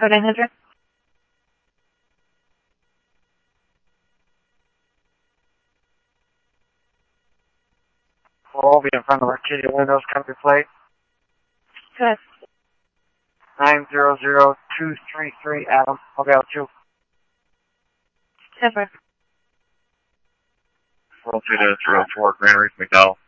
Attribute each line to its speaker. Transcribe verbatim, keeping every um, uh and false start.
Speaker 1: Code nine hundred.
Speaker 2: We'll be in front of Arcadia Windows, country plate.
Speaker 1: Good.
Speaker 2: nine zero zero two three three, Adam. I'll be out too.
Speaker 1: Separate.
Speaker 3: Roll two to zero four, Grand Reef McDowell.